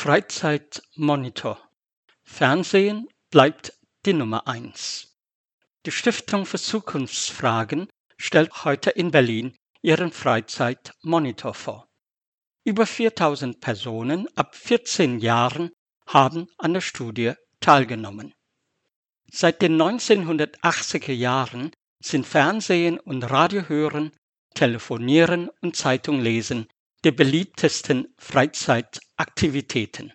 Freizeitmonitor. Fernsehen bleibt die Nummer 1. Die Stiftung für Zukunftsfragen stellt heute in Berlin ihren Freizeitmonitor vor. Über 4000 Personen ab 14 Jahren haben an der Studie teilgenommen. Seit den 1980er Jahren sind Fernsehen und Radio hören, Telefonieren und Zeitung lesen die beliebtesten Freizeitaktivitäten.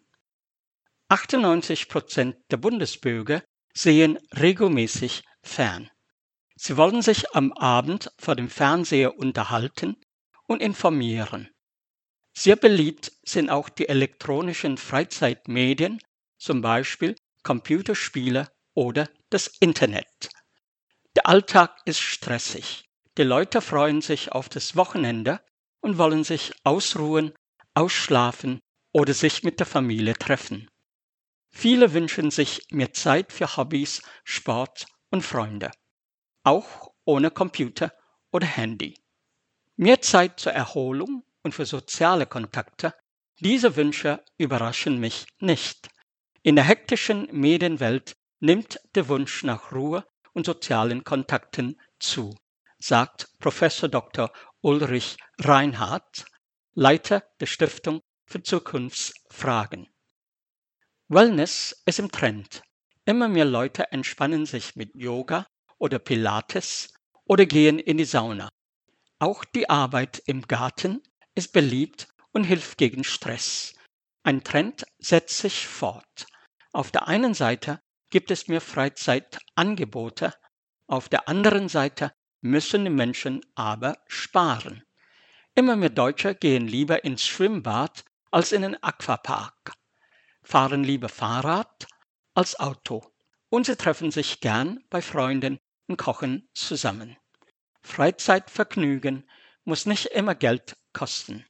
98% der Bundesbürger sehen regelmäßig fern. Sie wollen sich am Abend vor dem Fernseher unterhalten und informieren. Sehr beliebt sind auch die elektronischen Freizeitmedien, zum Beispiel Computerspiele oder das Internet. Der Alltag ist stressig. Die Leute freuen sich auf das Wochenende und wollen sich ausruhen, ausschlafen oder sich mit der Familie treffen. Viele wünschen sich mehr Zeit für Hobbys, Sport und Freunde, auch ohne Computer oder Handy. Mehr Zeit zur Erholung und für soziale Kontakte, diese Wünsche überraschen mich nicht. In der hektischen Medienwelt nimmt der Wunsch nach Ruhe und sozialen Kontakten zu, sagt Professor Dr. Ulrich Reinhardt, Leiter der Stiftung für Zukunftsfragen. Wellness ist im Trend. Immer mehr Leute entspannen sich mit Yoga oder Pilates oder gehen in die Sauna. Auch die Arbeit im Garten ist beliebt und hilft gegen Stress. Ein Trend setzt sich fort. Auf der einen Seite gibt es mehr Freizeitangebote, auf der anderen Seite müssen die Menschen aber sparen. Immer mehr Deutsche gehen lieber ins Schwimmbad als in den Aquapark, fahren lieber Fahrrad als Auto und sie treffen sich gern bei Freunden und kochen zusammen. Freizeitvergnügen muss nicht immer Geld kosten.